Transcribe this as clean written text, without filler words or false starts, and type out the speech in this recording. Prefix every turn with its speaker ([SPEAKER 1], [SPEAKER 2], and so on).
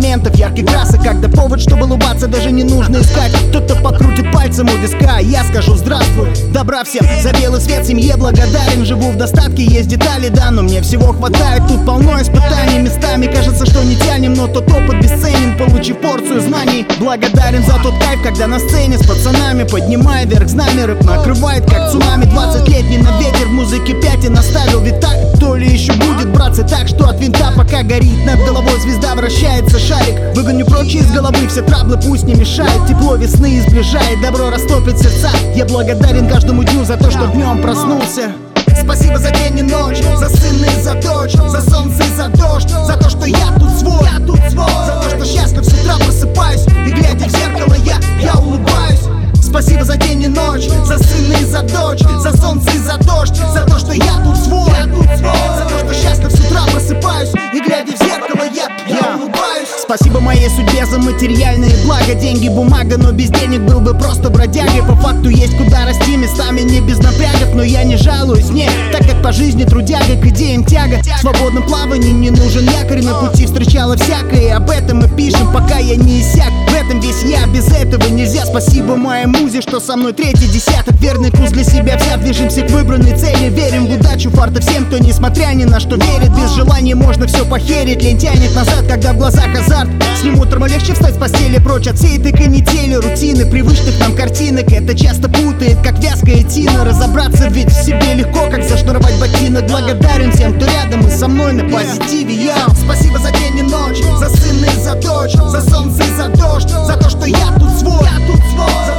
[SPEAKER 1] моментов, ярких красок, когда повод, чтобы улыбаться, даже не нужно искать. Кто-то покрутит пальцем у виска, я скажу здравствуй. Добра всем за белый свет, семье благодарен. Живу в достатке, есть детали, да, но мне всего хватает. Тут полно испытаний, местами кажется, что не тянем, но тот опыт бесценен, получив порцию знаний. Благодарен за тот кайф, когда на сцене с пацанами, поднимая вверх знамя, рэп накрывает как цунами. 20 лет не на ветер, в музыке 5 и наставил. Ведь так, то ли еще будет, братцы, так что от винта пока горит над головой звезда, вращается шарик. Выгоню прочь из головы все траблы, пусть не мешает. Тепло весны сближает, добро растопит сердца. Я благодарен каждому дню за то, что днем проснулся. Спасибо за день и ночь, за сына и за дочь, за солнце и за дождь, за то, что я тут свой, за то, что счастлив с утра просыпаюсь, и глядя в зеркало я улыбаюсь. Спасибо за день и ночь, за сына и за дочь, за солнце и за дождь, за то, что я тут свой, за то, что счастлив с утра просыпаюсь, и глядя в зеркало я улыбаюсь. Спасибо моей судьбе за материальные блага. Деньги, бумага, но без денег был бы просто бродягой. По факту есть куда расти, местами не без напрягов, но я не жалуюсь, не, так как по жизни трудяга, к идеям тяга. В свободном плавании не нужен якорь, на пути встречала всякое, и об этом мы пишем, пока я не иссяк. В этом весь я, без этого нельзя. Спасибо моей музе, что со мной третий десяток. Верный курс для себя взят, движемся к выбранной цели. Верим в удачу, фарта всем, кто несмотря ни на что верит. Без желания можно все похерить, лень тянет назад, когда в глазах азарт. С ним утром легче встать с постели, прочь от всей этой канители, рутины, привычных нам картинок. Это часто путает, как вязкая тина. Разобраться ведь в себе легко, как зашнуровать ботинок. Благодарен всем, кто рядом и со мной на позитиве. Я спасибо за день и ночь, за сына и за дочь, за солнце и за дождь, за то, что я тут свой, за